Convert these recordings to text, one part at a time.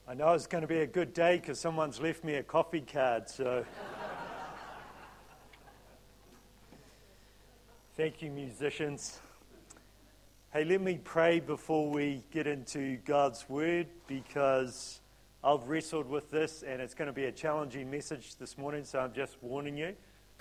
I know it's going to be a good day because someone's left me a coffee card, so thank you, musicians. Hey, let me pray before we get into God's Word, because I've wrestled with this and it's going to be a challenging message this morning, so I'm just warning you.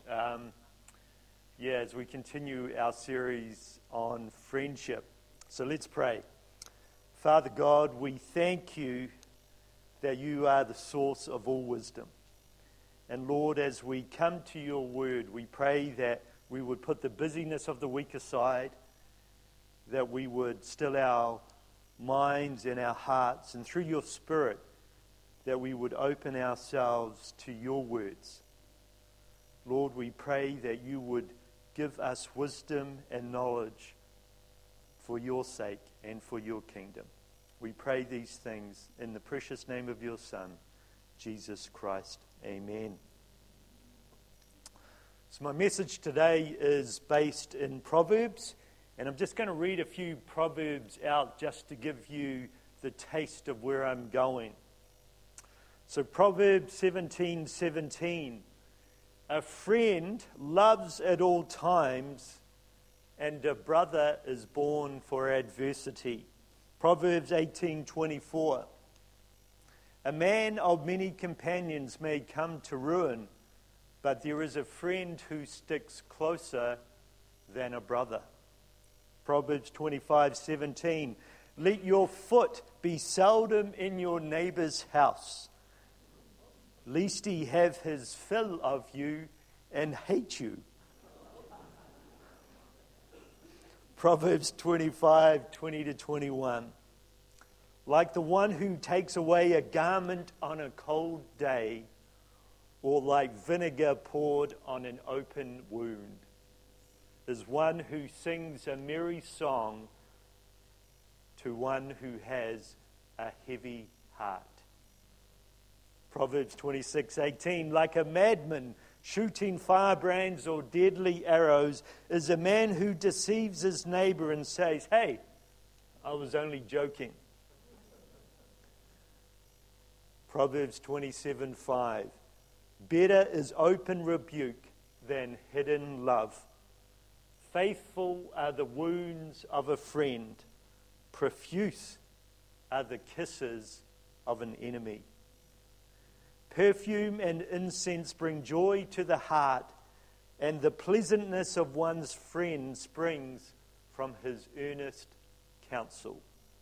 As we continue our series on friendship. So let's pray. Father God, we thank you that you are the source of all wisdom. And Lord, as we come to your word, we pray that we would put the busyness of the week aside, that we would still our minds and our hearts, and through your Spirit, that we would open ourselves to your words. Lord, we pray that you would give us wisdom and knowledge for your sake and for your kingdom. We pray these things in the precious name of your Son, Jesus Christ. Amen. So my message today is based in Proverbs, and I'm just going to read a few Proverbs out just to give you the taste of where I'm going. So Proverbs 17:17, a friend loves at all times, and a brother is born for adversity. Proverbs 18:24, a man of many companions may come to ruin, but there is a friend who sticks closer than a brother. Proverbs 25:17, let your foot be seldom in your neighbor's house, lest he have his fill of you and hate you. Proverbs 25:20-21. Like the one who takes away a garment on a cold day, or like vinegar poured on an open wound, is one who sings a merry song to one who has a heavy heart. Proverbs 26:18. Like a madman shooting firebrands or deadly arrows is a man who deceives his neighbor and says, hey, I was only joking. Proverbs 27:5. Better is open rebuke than hidden love. Faithful are the wounds of a friend. Profuse are the kisses of an enemy. Perfume and incense bring joy to the heart, and the pleasantness of one's friend springs from his earnest counsel.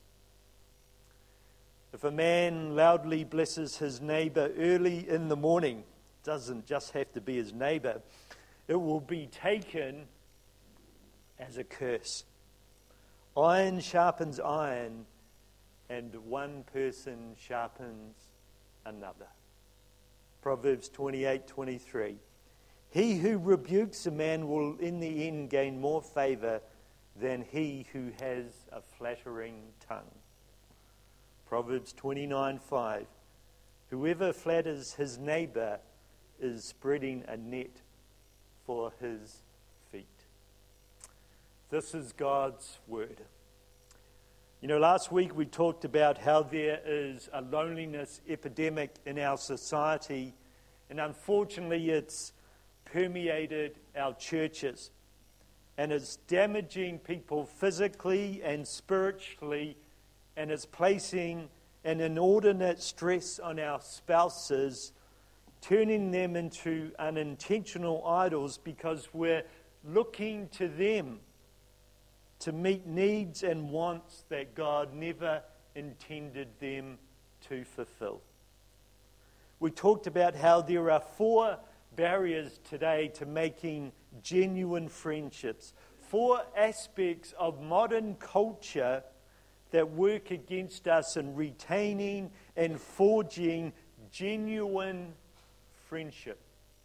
If a man loudly blesses his neighbor early in the morning, it doesn't just have to be his neighbor, it will be taken as a curse. Iron sharpens iron, and one person sharpens another. Proverbs 28:23. He who rebukes a man will in the end gain more favor than he who has a flattering tongue. Proverbs 29:5. Whoever flatters his neighbor is spreading a net for his feet. This is God's word. You know, last week we talked about how there is a loneliness epidemic in our society, and unfortunately it's permeated our churches, and it's damaging people physically and spiritually, and it's placing an inordinate stress on our spouses, turning them into unintentional idols because we're looking to them to meet needs and wants that God never intended them to fulfill. We talked about how there are 4 barriers today to making genuine friendships, 4 aspects of modern culture that work against us in retaining and forging genuine friendship.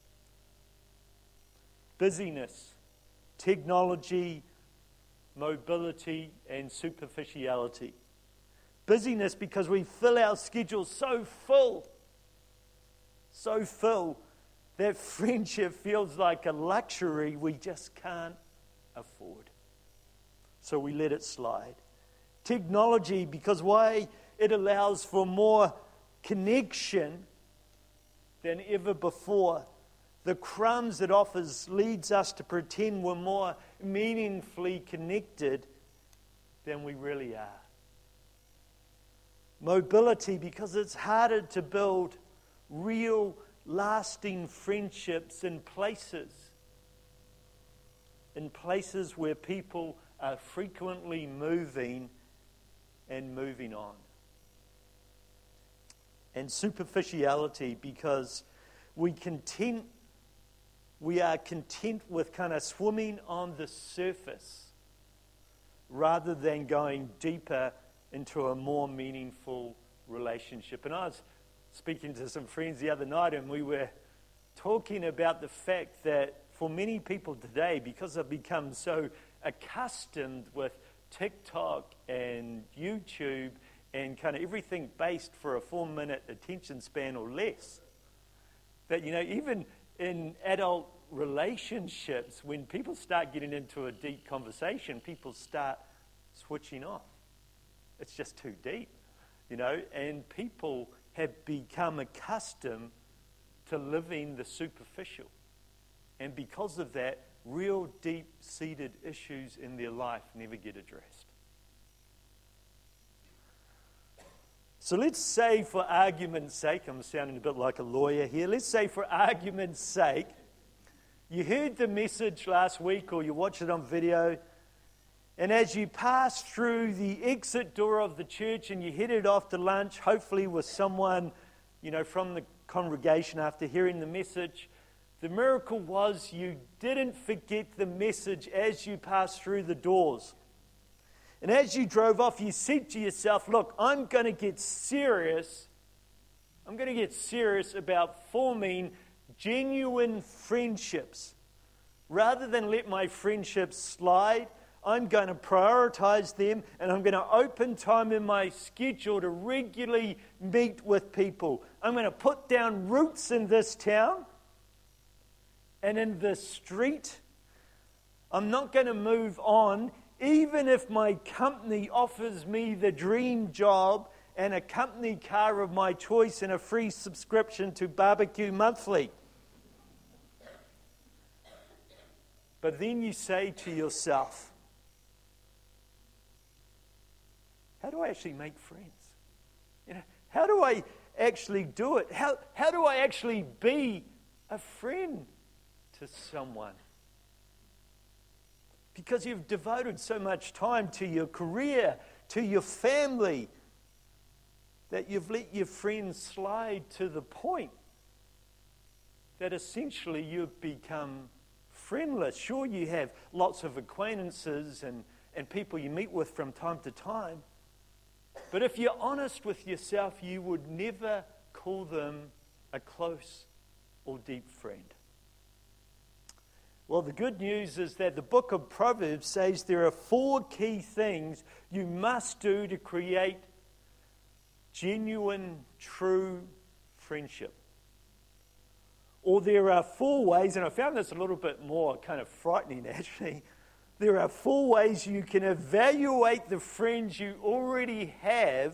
Busyness, technology, mobility, and superficiality. Busyness because we fill our schedules so full that friendship feels like a luxury we just can't afford. So we let it slide. Technology, because why? It allows for more connection than ever before. The crumbs it offers leads us to pretend we're more meaningfully connected than we really are. Mobility, because it's harder to build real, lasting friendships in places where people are frequently moving and moving on. And superficiality, because we are content with kind of swimming on the surface rather than going deeper into a more meaningful relationship. And I was speaking to some friends the other night, and we were talking about the fact that for many people today, because they've become so accustomed with TikTok and YouTube and kind of everything based for a 4-minute attention span or less, that, even in adult relationships, when people start getting into a deep conversation, people start switching off. It's just too deep, and people have become accustomed to living the superficial. And because of that, real deep-seated issues in their life never get addressed. So let's say, for argument's sake, I'm sounding a bit like a lawyer here, let's say for argument's sake, you heard the message last week or you watched it on video, and as you passed through the exit door of the church and you headed off to lunch, hopefully with someone, from the congregation after hearing the message, the miracle was you didn't forget the message as you passed through the doors. And as you drove off, you said to yourself, look, I'm going to get serious. I'm going to get serious about forming genuine friendships. Rather than let my friendships slide, I'm going to prioritize them, and I'm going to open time in my schedule to regularly meet with people. I'm going to put down roots in this town and in this street. I'm not going to move on, even if my company offers me the dream job and a company car of my choice and a free subscription to Barbecue Monthly. But then you say to yourself, how do I actually make friends? How do I actually do it? How do I actually be a friend to someone? Because you've devoted so much time to your career, to your family, that you've let your friends slide to the point that essentially you've become friendless. Sure, you have lots of acquaintances and people you meet with from time to time, but if you're honest with yourself, you would never call them a close or deep friend. Well, the good news is that the book of Proverbs says there are 4 key things you must do to create genuine, true friendship. Or there are 4 ways, and I found this a little bit more kind of frightening actually. There are 4 ways you can evaluate the friends you already have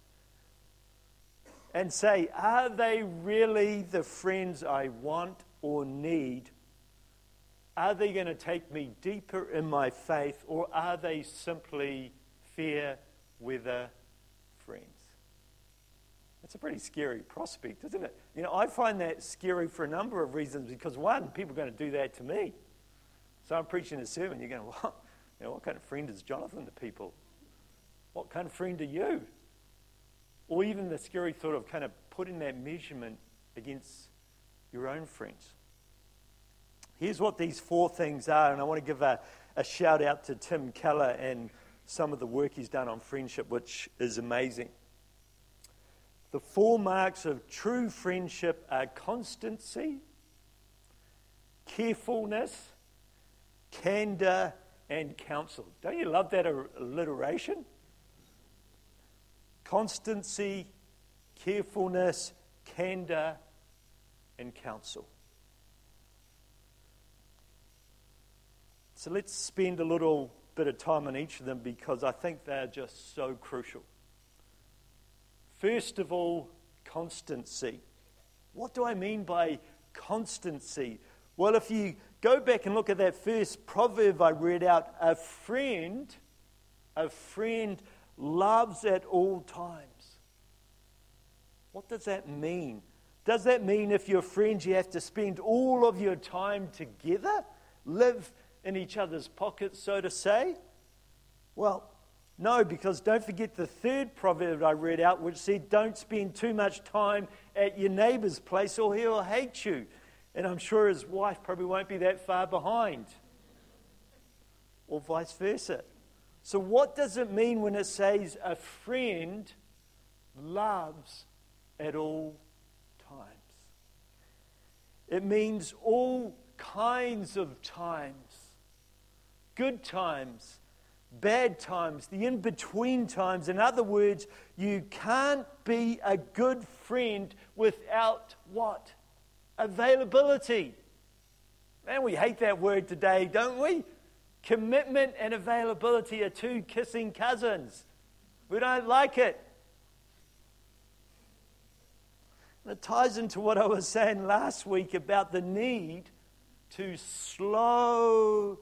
and say, are they really the friends I want or need? Are they going to take me deeper in my faith, or are they simply fair weather friends? That's a pretty scary prospect, isn't it? I find that scary for a number of reasons, because one, people are going to do that to me. So I'm preaching a sermon, you're going, what kind of friend is Jonathan to people? What kind of friend are you? Or even the scary thought of kind of putting that measurement against your own friends. Here's what these 4 things are, and I want to give a shout out to Tim Keller and some of the work he's done on friendship, which is amazing. The 4 marks of true friendship are constancy, carefulness, candor, and counsel. Don't you love that alliteration? Constancy, carefulness, candor, and counsel. So let's spend a little bit of time on each of them, because I think they're just so crucial. First of all, constancy. What do I mean by constancy? Well, if you go back and look at that first proverb I read out, a friend loves at all times. What does that mean? Does that mean if you're friends, you have to spend all of your time together? Live in each other's pockets, so to say? Well, no, because don't forget the third proverb I read out, which said, don't spend too much time at your neighbor's place or he'll hate you. And I'm sure his wife probably won't be that far behind. Or vice versa. So what does it mean when it says a friend loves at all times? It means all kinds of times. Good times, bad times, the in-between times. In other words, you can't be a good friend without what? Availability. Man, we hate that word today, don't we? Commitment and availability are two kissing cousins. We don't like it. And it ties into what I was saying last week about the need to slow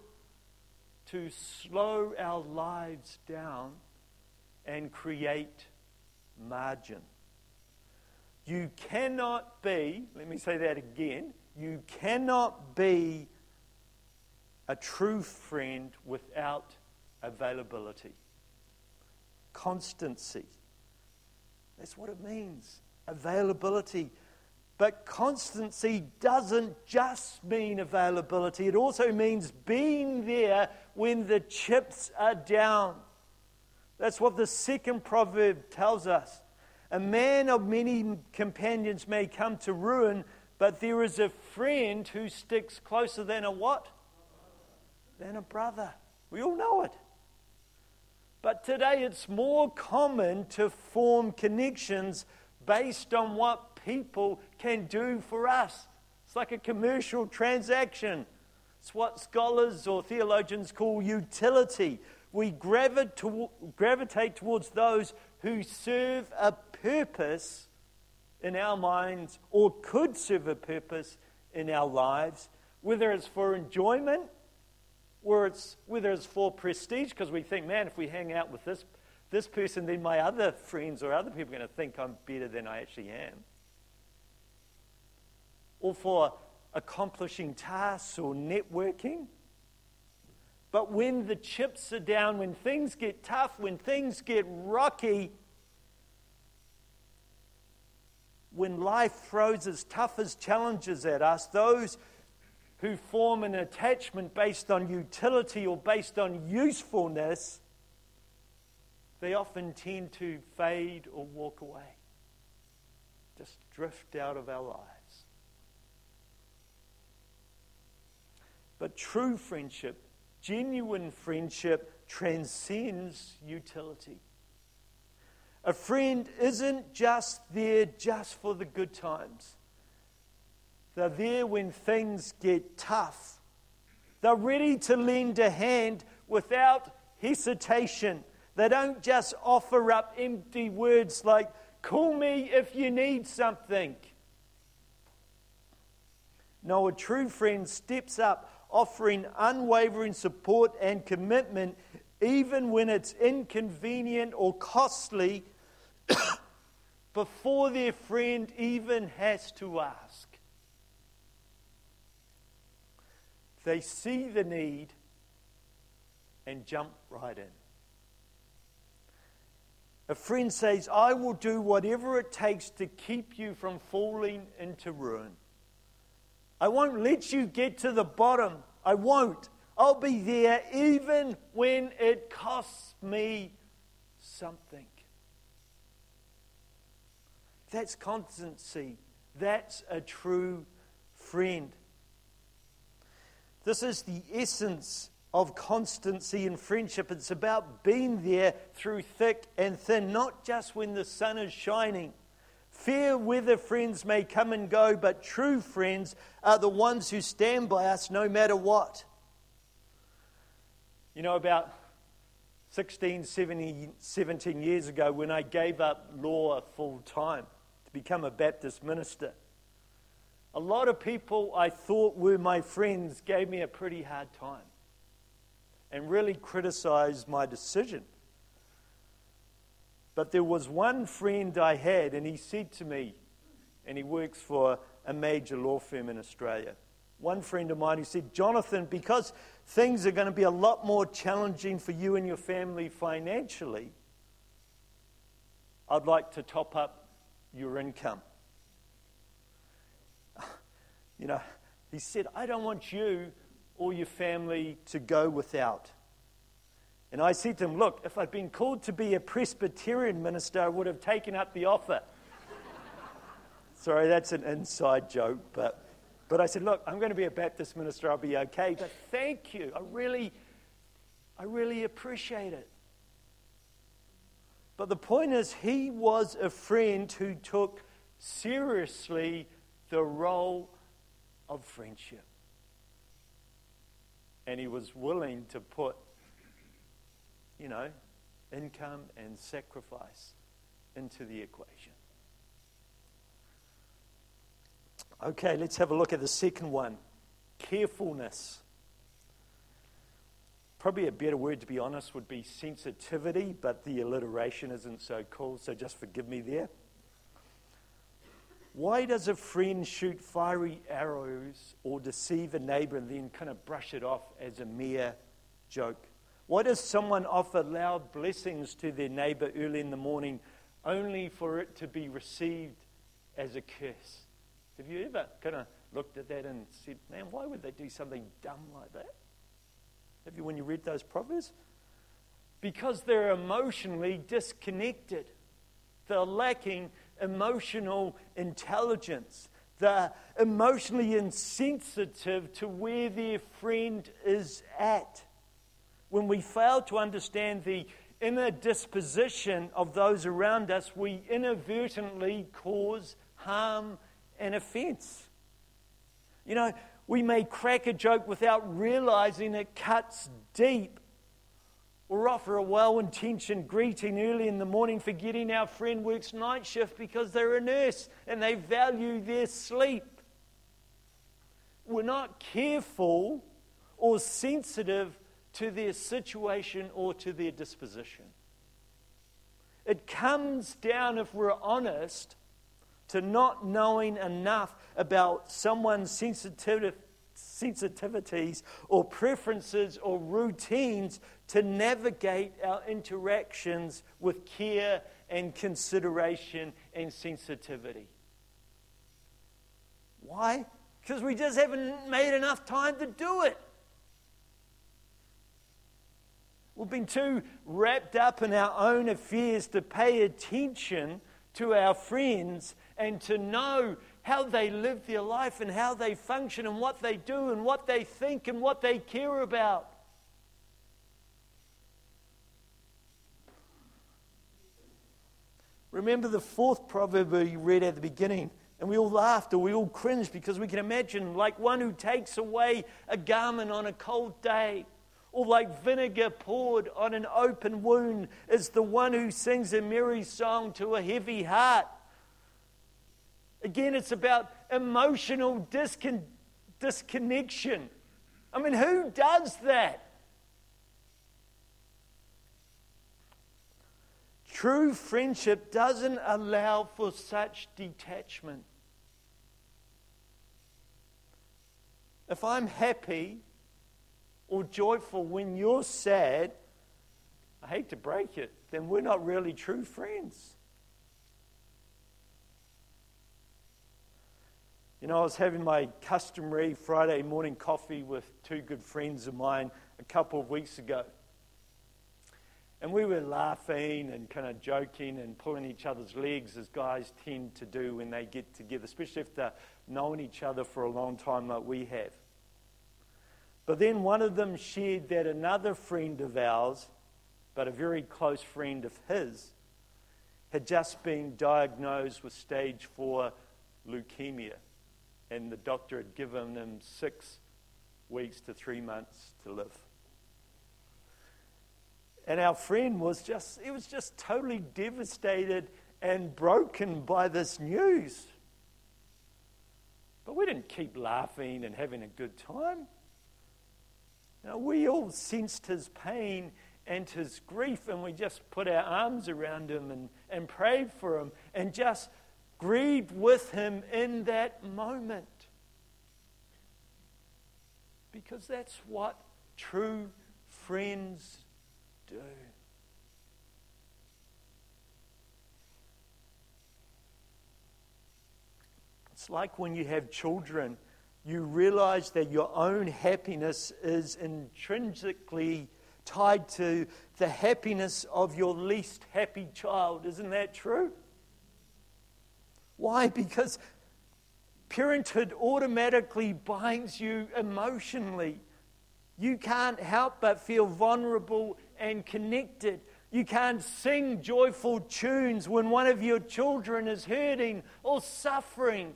our lives down and create margin. You cannot be, let me say that again, you cannot be a true friend without availability. Constancy. That's what it means. Availability. But constancy doesn't just mean availability. It also means being there when the chips are down. That's what the second proverb tells us. A man of many companions may come to ruin, but there is a friend who sticks closer than a what? Than a brother. We all know it. But today it's more common to form connections based on what people can do for us. It's like a commercial transaction. It's what scholars or theologians call utility. We gravitate towards those who serve a purpose in our minds or could serve a purpose in our lives, whether it's for enjoyment or whether it's for prestige, because we think, man, if we hang out with this person, then my other friends or other people are going to think I'm better than I actually am. Or for accomplishing tasks or networking. But when the chips are down, when things get tough, when things get rocky, when life throws as tough as challenges at us, those who form an attachment based on utility or based on usefulness, they often tend to fade or walk away. Just drift out of our lives. But true friendship, genuine friendship, transcends utility. A friend isn't just there just for the good times. They're there when things get tough. They're ready to lend a hand without hesitation. They don't just offer up empty words like, call me if you need something. No, a true friend steps up, offering unwavering support and commitment, even when it's inconvenient or costly, before their friend even has to ask. They see the need and jump right in. A friend says, I will do whatever it takes to keep you from falling into ruin. I won't let you get to the bottom. I won't. I'll be there even when it costs me something. That's constancy. That's a true friend. This is the essence of constancy in friendship. It's about being there through thick and thin, not just when the sun is shining. Fair weather friends may come and go, but true friends are the ones who stand by us no matter what. You know, about 17 years ago, when I gave up law full time, to become a Baptist minister. A lot of people I thought were my friends gave me a pretty hard time and really criticized my decision. But there was one friend I had, and he said to me, and he works for a major law firm in Australia, one friend of mine who said, Jonathan, because things are going to be a lot more challenging for you and your family financially, I'd like to top up your income. You know, he said, I don't want you or your family to go without. And I said to him, look, if I'd been called to be a Presbyterian minister, I would have taken up the offer. Sorry, that's an inside joke, but I said, look, I'm going to be a Baptist minister, I'll be okay, but thank you. I really appreciate it. But the point is, he was a friend who took seriously the role of friendship. And he was willing to put, income and sacrifice into the equation. Okay, let's have a look at the second one. Carefulness. Probably a better word, to be honest, would be sensitivity, but the alliteration isn't so cool, so just forgive me there. Why does a friend shoot fiery arrows or deceive a neighbor and then kind of brush it off as a mere joke? Why does someone offer loud blessings to their neighbor early in the morning only for it to be received as a curse? Have you ever kind of looked at that and said, man, why would they do something dumb like that? Have you, when you read those Proverbs? Because they're emotionally disconnected. They're lacking emotional intelligence. They're emotionally insensitive to where their friend is at. When we fail to understand the inner disposition of those around us, we inadvertently cause harm and offense. We may crack a joke without realizing it cuts deep, or offer a well-intentioned greeting early in the morning, forgetting our friend works night shift because they're a nurse and they value their sleep. We're not careful or sensitive to their situation or to their disposition. It comes down, if we're honest, to not knowing enough about someone's sensitivities or preferences or routines to navigate our interactions with care and consideration and sensitivity. Why? Because we just haven't made enough time to do it. We've been too wrapped up in our own affairs to pay attention to our friends and to know how they live their life and how they function and what they do and what they think and what they care about. Remember the fourth proverb we read at the beginning, and we all laughed or we all cringed because we can imagine like one who takes away a garment on a cold day, or like vinegar poured on an open wound is the one who sings a merry song to a heavy heart. Again, it's about emotional disconnection. I mean, who does that? True friendship doesn't allow for such detachment. If I'm happy or joyful when you're sad, I hate to break it, then we're not really true friends. I was having my customary Friday morning coffee with two good friends of mine a couple of weeks ago. And we were laughing and kind of joking and pulling each other's legs as guys tend to do when they get together, especially if they've known each other for a long time like we have. But then one of them shared that another friend of ours, but a very close friend of his, had just been diagnosed with stage 4 leukemia. And the doctor had given him 6 weeks to 3 months to live. And our friend was just totally devastated and broken by this news. But we didn't keep laughing and having a good time. No, we all sensed his pain and his grief, and we just put our arms around him and prayed for him and just grieved with him in that moment. Because that's what true friends do. It's like when you have children, you realize that your own happiness is intrinsically tied to the happiness of your least happy child. Isn't that true? Why? Because parenthood automatically binds you emotionally. You can't help but feel vulnerable and connected. You can't sing joyful tunes when one of your children is hurting or suffering.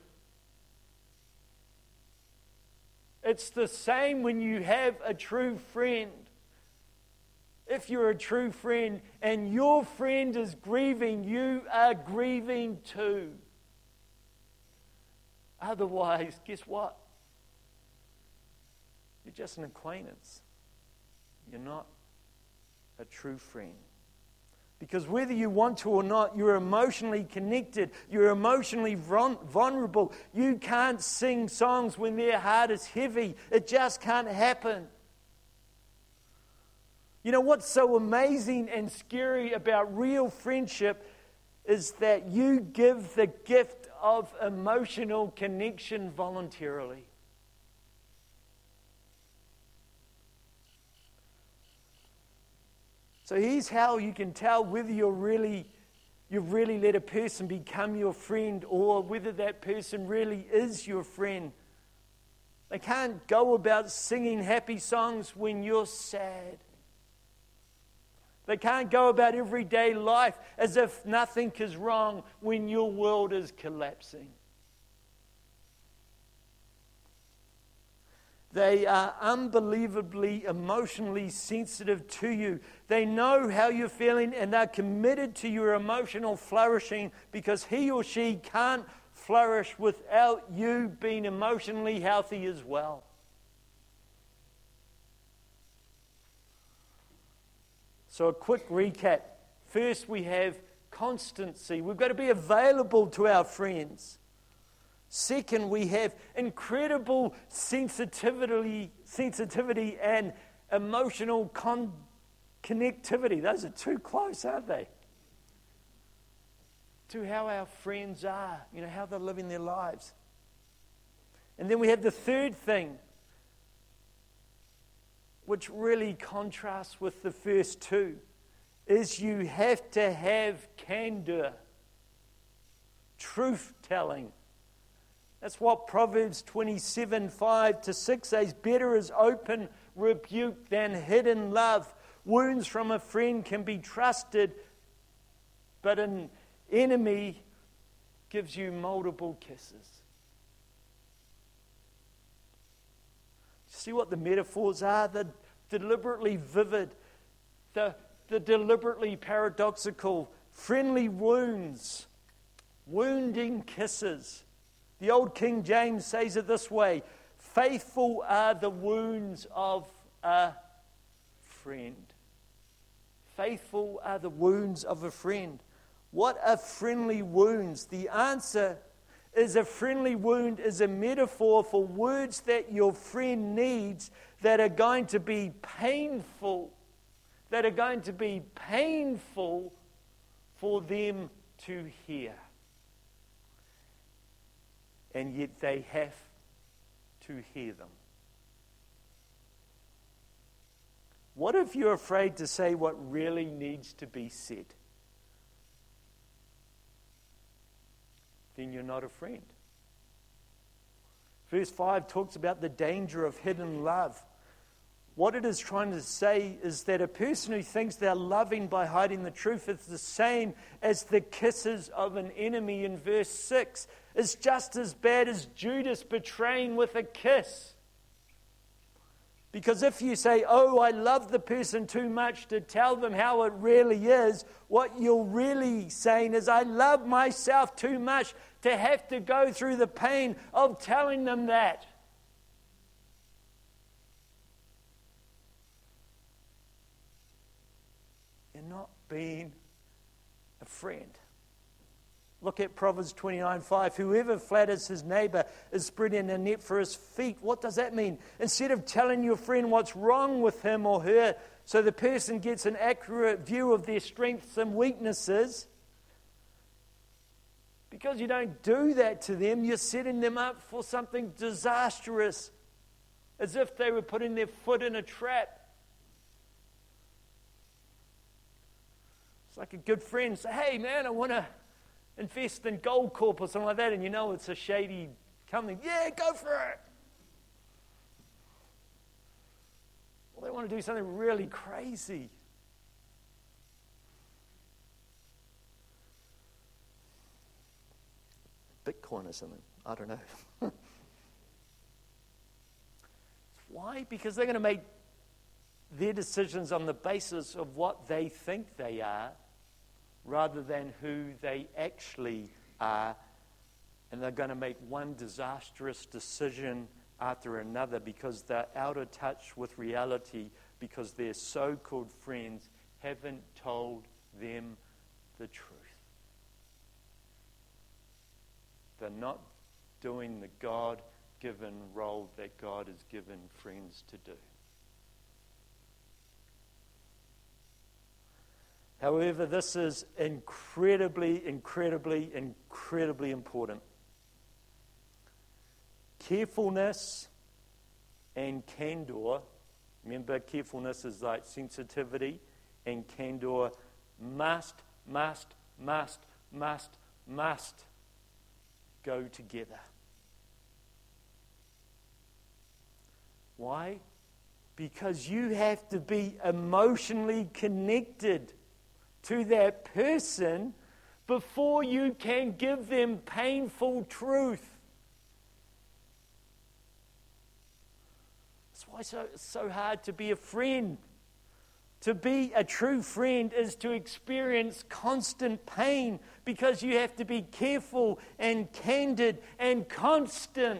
It's the same when you have a true friend. If you're a true friend and your friend is grieving, you are grieving too. Otherwise, guess what? You're just an acquaintance. You're not a true friend. Because whether you want to or not, you're emotionally connected. You're emotionally vulnerable. You can't sing songs when their heart is heavy. It just can't happen. You know what's so amazing and scary about real friendship is that you give the gift of emotional connection voluntarily. So here's how you can tell whether you've really let a person become your friend or whether that person really is your friend. They can't go about singing happy songs when you're sad. They can't go about everyday life as if nothing is wrong when your world is collapsing. They are unbelievably emotionally sensitive to you. They know how you're feeling and they're committed to your emotional flourishing because he or she can't flourish without you being emotionally healthy as well. So a quick recap. First, we have constancy. We've got to be available to our friends. Second, we have incredible sensitivity and emotional connectivity. Those are too close, aren't they? To how our friends are, how they're living their lives. And then we have the third thing, which really contrasts with the first two, is you have to have candor, truth-telling. That's what Proverbs 27:5-6 says. Better is open rebuke than hidden love. Wounds from a friend can be trusted, but an enemy gives you multiple kisses. See what the metaphors are? They're deliberately vivid. They're deliberately paradoxical. Friendly wounds. Wounding kisses. The old King James says it this way: faithful are the wounds of a friend. Faithful are the wounds of a friend. What are friendly wounds? The answer is a friendly wound is a metaphor for words that your friend needs that are going to be painful, for them to hear. And yet they have to hear them. What if you're afraid to say what really needs to be said? Then you're not a friend. Verse 5 talks about the danger of hidden love. What it is trying to say is that a person who thinks they're loving by hiding the truth is the same as the kisses of an enemy in verse 6. It's just as bad as Judas betraying with a kiss. Because if you say, oh, I love the person too much to tell them how it really is, what you're really saying is, I love myself too much to have to go through the pain of telling them that. You're not being a friend. Look at Proverbs 29:5. Whoever flatters his neighbor is spreading a net for his feet. What does that mean? Instead of telling your friend what's wrong with him or her so the person gets an accurate view of their strengths and weaknesses, because you don't do that to them, you're setting them up for something disastrous, as if they were putting their foot in a trap. It's like a good friend say, hey man, I want to invest in Goldcorp or something like that, and you know it's a shady company. Yeah, go for it. Well, they want to do something really crazy. Bitcoin or something. I don't know. Why? Because they're going to make their decisions on the basis of what they think they are, rather than who they actually are. And they're going to make one disastrous decision after another because they're out of touch with reality, because their so-called friends haven't told them the truth. They're not doing the God-given role that God has given friends to do. However, this is incredibly, incredibly, incredibly important. Carefulness and candor. Remember, carefulness is like sensitivity, and candor must go together. Why? Because you have to be emotionally connected to that person before you can give them painful truth. That's why it's so hard to be a friend. To be a true friend is to experience constant pain, because you have to be careful and candid and constant.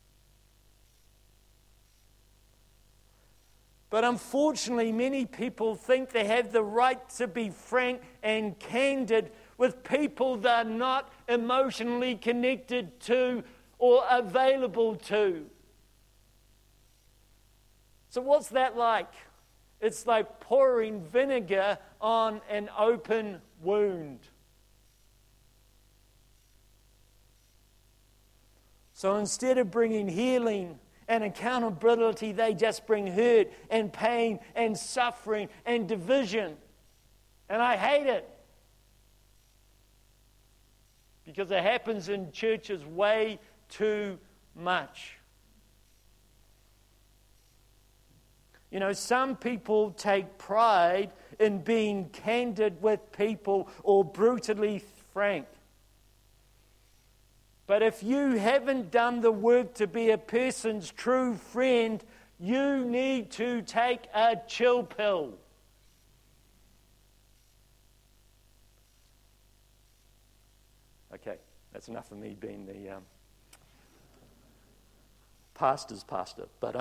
But unfortunately, many people think they have the right to be frank and candid with people they're not emotionally connected to or available to. So what's that like? It's like pouring vinegar on an open wound. So instead of bringing healing and accountability, they just bring hurt and pain and suffering and division. And I hate it, because it happens in churches way too much. You know, some people take pride in being candid with people or brutally frank. But if you haven't done the work to be a person's true friend, you need to take a chill pill. Okay, that's enough of me being the pastor's pastor. But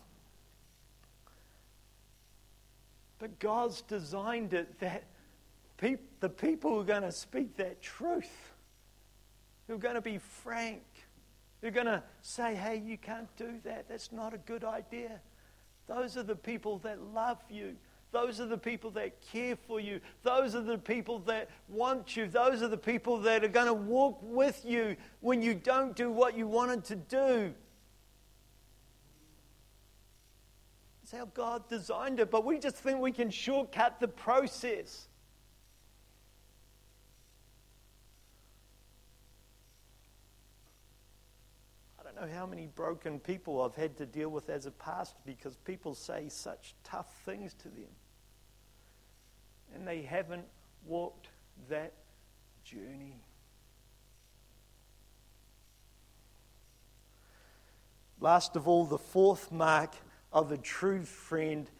God's designed it that the people who are going to speak that truth, who are going to be frank, who are going to say, hey, you can't do that. That's not a good idea. Those are the people that love you. Those are the people that care for you. Those are the people that want you. Those are the people that are going to walk with you when you don't do what you wanted to do. That's how God designed it, but we just think we can shortcut the process. I don't know how many broken people I've had to deal with as a pastor because people say such tough things to them, and they haven't walked that journey. Last of all, the fourth mark of a true friend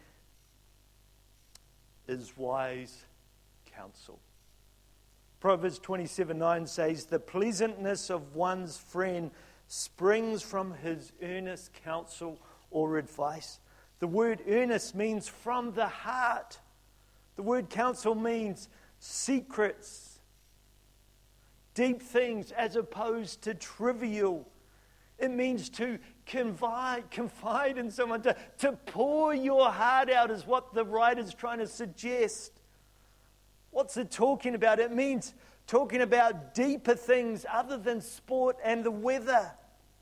is wise counsel. Proverbs 27:9 says, "The pleasantness of one's friend springs from his earnest counsel or advice." The word earnest means from the heart. The word counsel means secrets, deep things as opposed to trivial. It means to confide in someone, to pour your heart out is what the writer's trying to suggest. What's it talking about? It means talking about deeper things other than sport and the weather.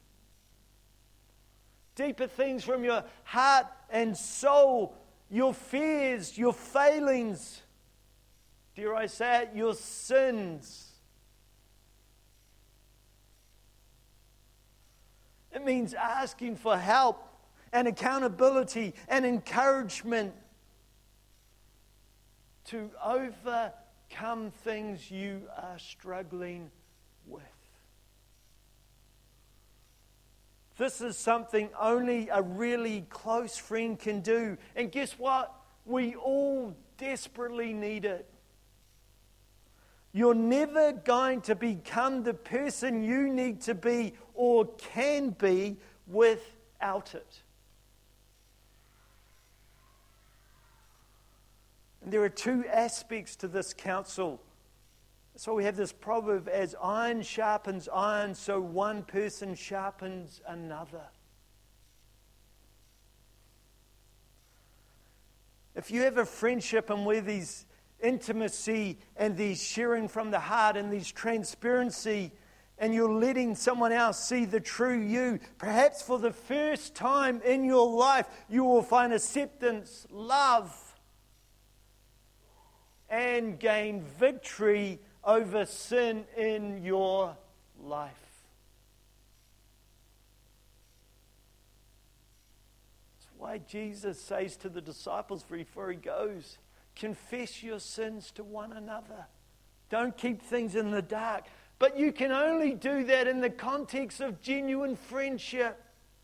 Deeper things from your heart and soul, your fears, your failings, dare I say it, your sins. It means asking for help and accountability and encouragement to overcome things you are struggling with. This is something only a really close friend can do. And guess what? We all desperately need it. You're never going to become the person you need to be or can be without it. And there are two aspects to this counsel. So we have this proverb, as iron sharpens iron, so one person sharpens another. If you have a friendship and where these intimacy and these sharing from the heart and these transparency, and you're letting someone else see the true you, perhaps for the first time in your life, you will find acceptance, love, and gain victory over sin in your life. That's why Jesus says to the disciples before he goes, confess your sins to one another. Don't keep things in the dark. But you can only do that in the context of genuine friendship.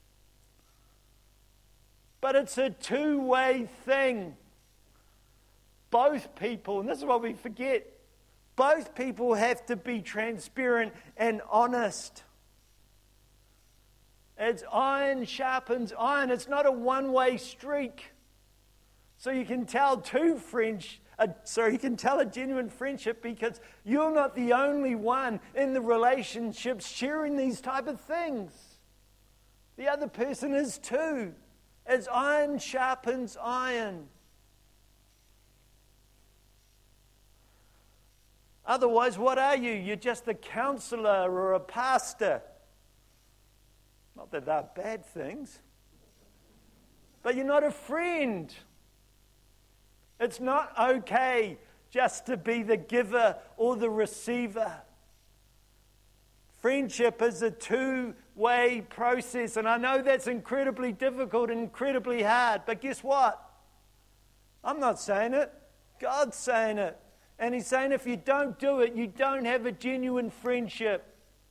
But it's a two-way thing. Both people, and this is what we forget, both people have to be transparent and honest. As iron sharpens iron, it's not a one-way streak. So you can tell you can tell a genuine friendship because you're not the only one in the relationship sharing these type of things. The other person is too. As iron sharpens iron. Otherwise, what are you? You're just a counselor or a pastor. Not that they're bad things. But you're not a friend. It's not okay just to be the giver or the receiver. Friendship is a two-way process, and I know that's incredibly difficult and incredibly hard, but guess what? I'm not saying it. God's saying it. And he's saying if you don't do it, you don't have a genuine friendship.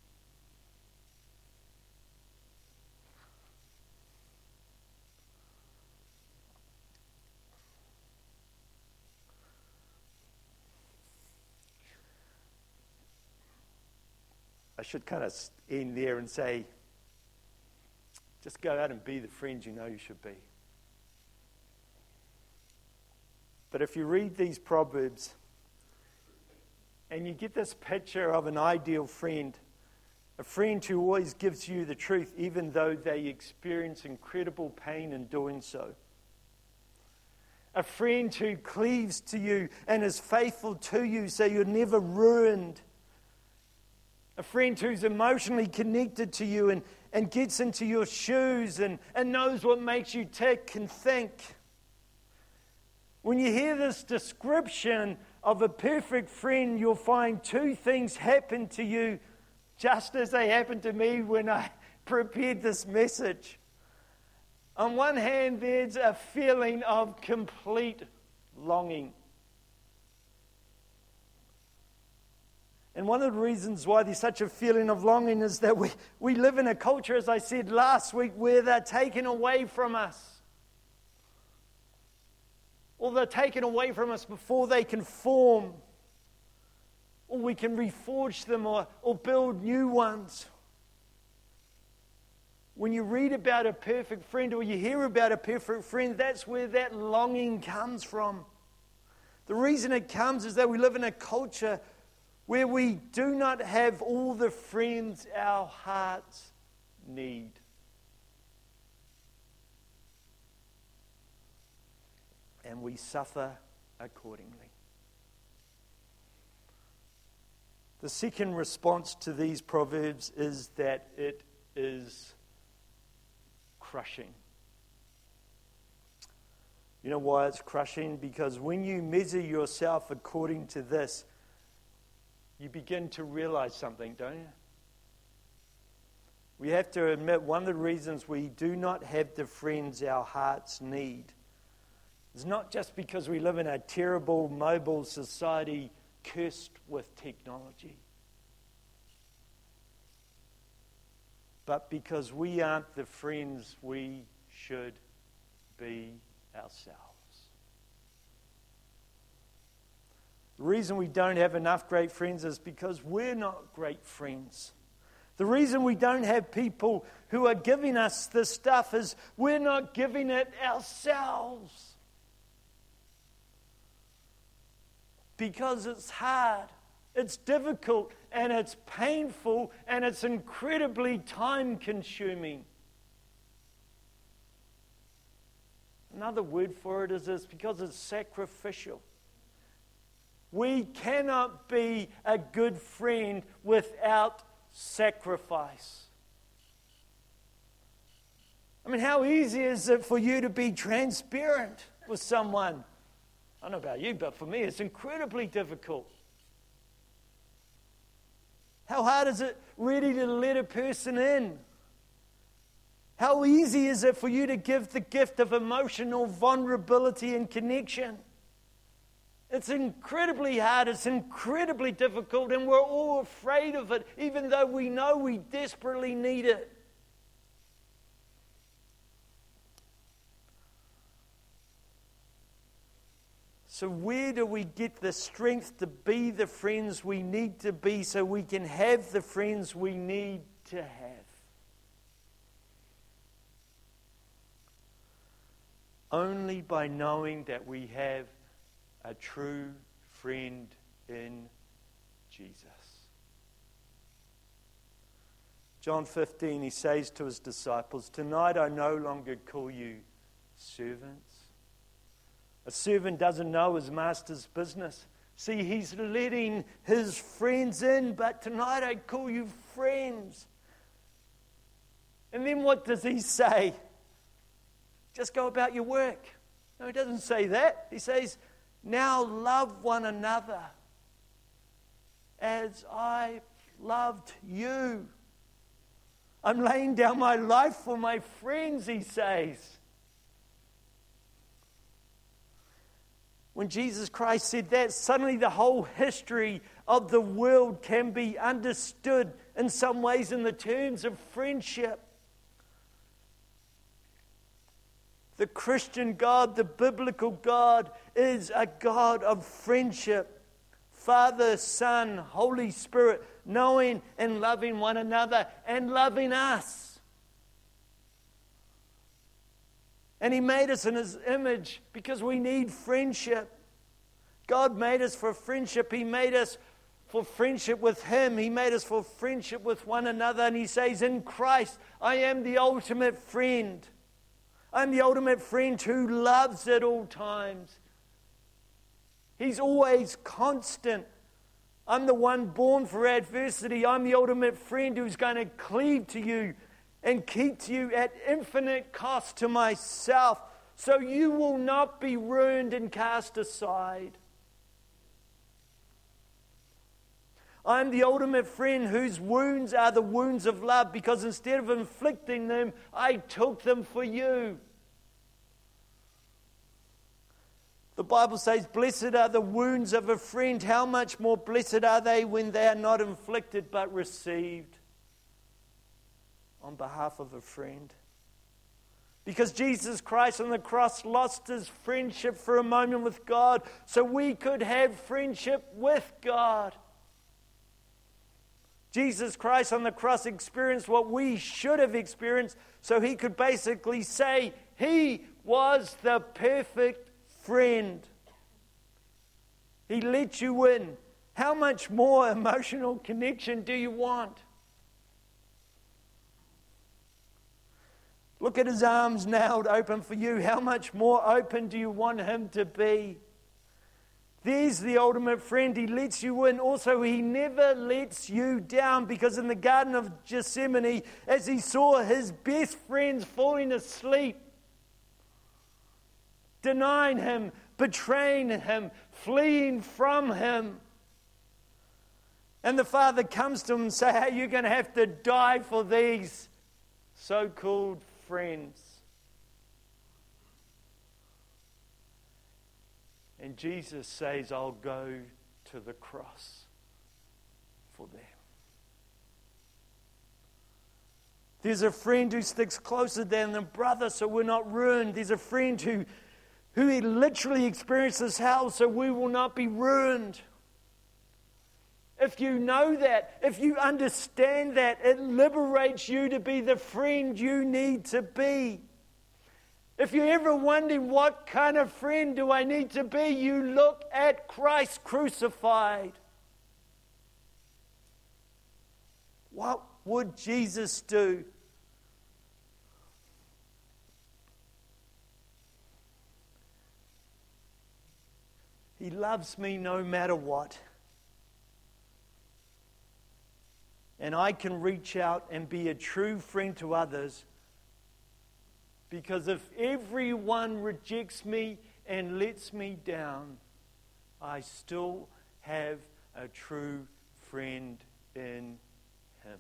I should kind of end there and say, just go out and be the friend you know you should be. But if you read these Proverbs, and you get this picture of an ideal friend, a friend who always gives you the truth, even though they experience incredible pain in doing so. A friend who cleaves to you and is faithful to you so you're never ruined. A friend who's emotionally connected to you and gets into your shoes and knows what makes you tick and think. When you hear this description of a perfect friend, you'll find two things happen to you just as they happened to me when I prepared this message. On one hand, there's a feeling of complete longing. And one of the reasons why there's such a feeling of longing is that we live in a culture, as I said last week, where they're taken away from us. or they're taken away from us before they can form, or we can reforge them or build new ones. When you read about a perfect friend or you hear about a perfect friend, that's where that longing comes from. The reason it comes is that we live in a culture where we do not have all the friends our hearts need. And we suffer accordingly. The second response to these proverbs is that it is crushing. You know why it's crushing? Because when you measure yourself according to this, you begin to realize something, don't you? We have to admit one of the reasons we do not have the friends our hearts need is not just because we live in a terrible mobile society cursed with technology, but because we aren't the friends we should be ourselves. The reason we don't have enough great friends is because we're not great friends. The reason we don't have people who are giving us this stuff is we're not giving it ourselves. Because it's hard, it's difficult, and it's painful, and it's incredibly time-consuming. Another word for it is this, because it's sacrificial. We cannot be a good friend without sacrifice. I mean, how easy is it for you to be transparent with someone? I don't know about you, but for me, it's incredibly difficult. How hard is it really to let a person in? How easy is it for you to give the gift of emotional vulnerability and connection? It's incredibly hard, it's incredibly difficult, and we're all afraid of it, even though we know we desperately need it. So where do we get the strength to be the friends we need to be so we can have the friends we need to have? Only by knowing that we have a true friend in Jesus. John 15, he says to his disciples, "Tonight I no longer call you servants." A servant doesn't know his master's business. See, he's letting his friends in, but tonight I call you friends. And then what does he say? Just go about your work. No, he doesn't say that. He says, now love one another as I loved you. I'm laying down my life for my friends, he says. When Jesus Christ said that, suddenly the whole history of the world can be understood in some ways in the terms of friendship. The Christian God, the biblical God, is a God of friendship. Father, Son, Holy Spirit, knowing and loving one another and loving us. And He made us in His image because we need friendship. God made us for friendship. He made us for friendship with Him. He made us for friendship with one another. And He says, in Christ, I am the ultimate friend. I'm the ultimate friend who loves at all times. He's always constant. I'm the one born for adversity. I'm the ultimate friend who's going to cleave to you and keep to you at infinite cost to myself, so you will not be ruined and cast aside. I'm the ultimate friend whose wounds are the wounds of love, because instead of inflicting them, I took them for you. The Bible says, blessed are the wounds of a friend. How much more blessed are they when they are not inflicted but received on behalf of a friend? Because Jesus Christ on the cross lost his friendship for a moment with God so we could have friendship with God. Jesus Christ on the cross experienced what we should have experienced so he could basically say he was the perfect friend. He let you in. How much more emotional connection do you want? Look at his arms nailed open for you. How much more open do you want him to be? There's the ultimate friend. He lets you in. Also, he never lets you down, because in the Garden of Gethsemane, as he saw his best friends falling asleep, denying him, betraying him, fleeing from him, and the Father comes to him and says, hey, you're going to have to die for these so-called friends. And Jesus says, I'll go to the cross for them. There's a friend who sticks closer than a brother so we're not ruined. There's a friend who literally experiences hell so we will not be ruined. If you know that, if you understand that, it liberates you to be the friend you need to be. If you're ever wondering what kind of friend do I need to be, you look at Christ crucified. What would Jesus do? He loves me no matter what. And I can reach out and be a true friend to others, because if everyone rejects me and lets me down, I still have a true friend in him.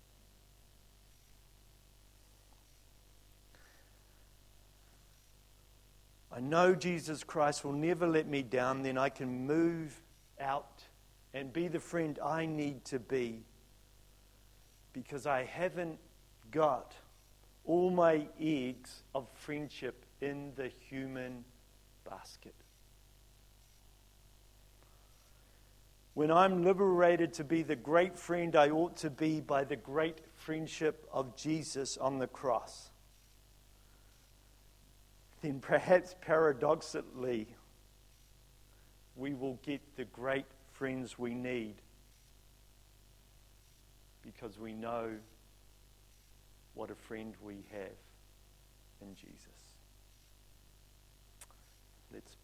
I know Jesus Christ will never let me down, then I can move out and be the friend I need to be, because I haven't got all my eggs of friendship in the human basket. When I'm liberated to be the great friend I ought to be by the great friendship of Jesus on the cross, then perhaps paradoxically, we will get the great friends we need, because we know what a friend we have in Jesus. Let's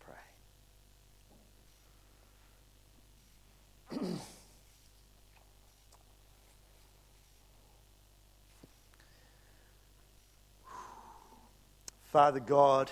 pray. Father God,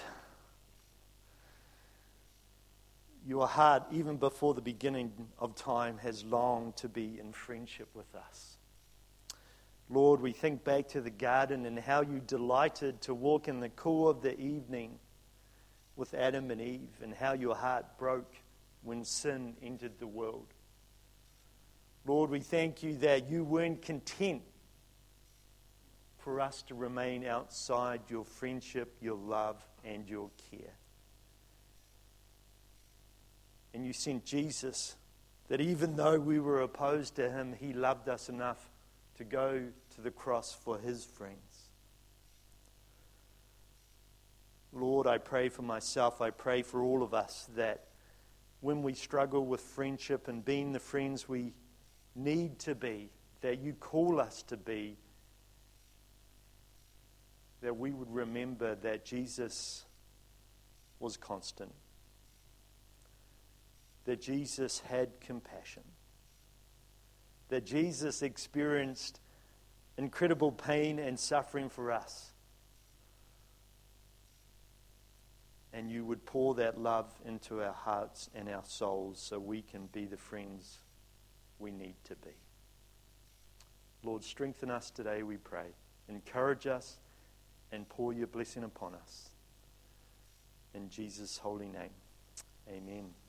your heart, even before the beginning of time, has longed to be in friendship with us. Lord, we think back to the garden and how you delighted to walk in the cool of the evening with Adam and Eve, and how your heart broke when sin entered the world. Lord, we thank you that you weren't content for us to remain outside your friendship, your love, and your care. And you sent Jesus, that even though we were opposed to him, he loved us enough to go to the cross for his friends. Lord, I pray for myself, I pray for all of us, that when we struggle with friendship and being the friends we need to be, that you call us to be, that we would remember that Jesus was constant, that Jesus had compassion, that Jesus experienced incredible pain and suffering for us. And you would pour that love into our hearts and our souls so we can be the friends we need to be. Lord, strengthen us today, we pray. Encourage us and pour your blessing upon us. In Jesus' holy name, amen.